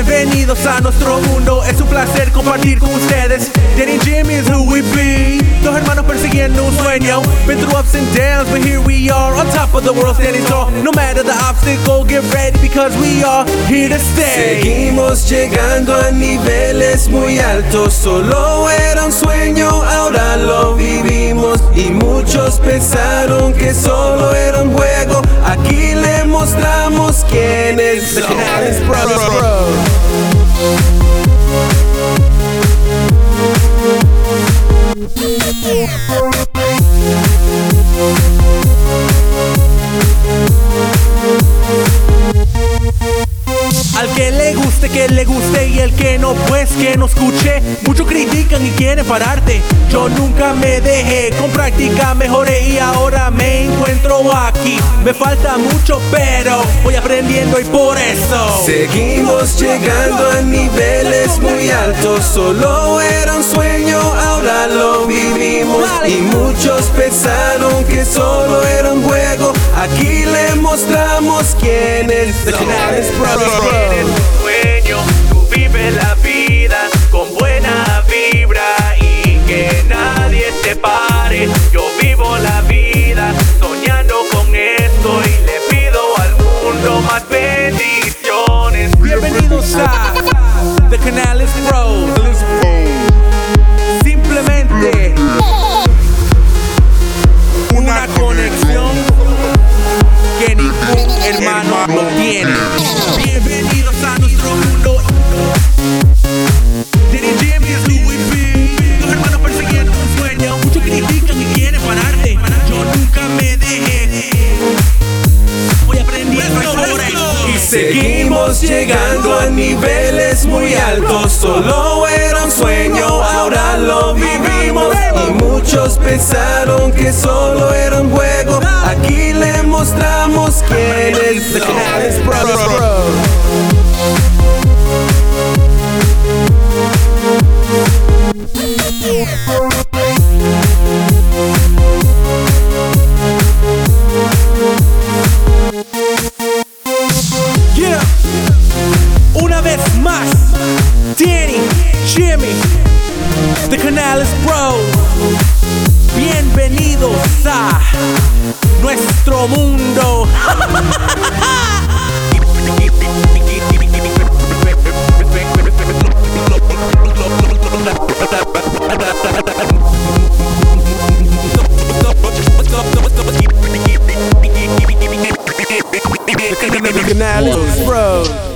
Bienvenidos a nuestro mundo, es un placer compartir con ustedes. Danny Jimmy is who we be. Dos hermanos persiguiendo un sueño. Been through ups and downs, but here we are, on top of the world standing tall. No matter the obstacle, get ready because we are here to stay. Seguimos llegando a niveles muy altos. Solo era un sueño, ahora lo vivimos. Y muchos pensaron que solo era un juego. Aquí le mostramos quiénes son. The Canales Bros. Al que le guste y el que no, pues que no escuche. Muchos critican y quieren pararte. Yo nunca me dejé, con práctica mejoré y ahora me encuentro aquí. Me falta mucho pero voy aprendiendo y por eso seguimos llegando a niveles muy altos. Solo era un sueño, ahora lo vivimos. Y muchos pensaron que solo era un juego. Aquí le mostramos quiénes son. The Canales Brothers. Tienes un sueño, tú vives la vida con buena vibra y que nadie te pare. Yo vivo la vida soñando con esto y le pido al mundo más bendiciones. Bienvenidos a The Canales Bros. Simplemente una conexión que ningún hermano lo tiene. Bienvenidos a nuestro mundo. Danny Jimmy is who we be. Dos hermanos persiguiendo un sueño. Muchos critican y quieren pararte. Yo nunca me dejé. Voy aprendiendo por eso. Y seguimos llegando a niveles muy altos. Solo era un sueño, ahora lo vivimos. Y muchos pensaron que solo era un juego. Aquí le mostramos quiénes The son. Canales Brothers. Yeah. Una vez más, Danny, Jimmy, The Canales Bros. Bienvenidos a nuestro mundo. The Canales Bros.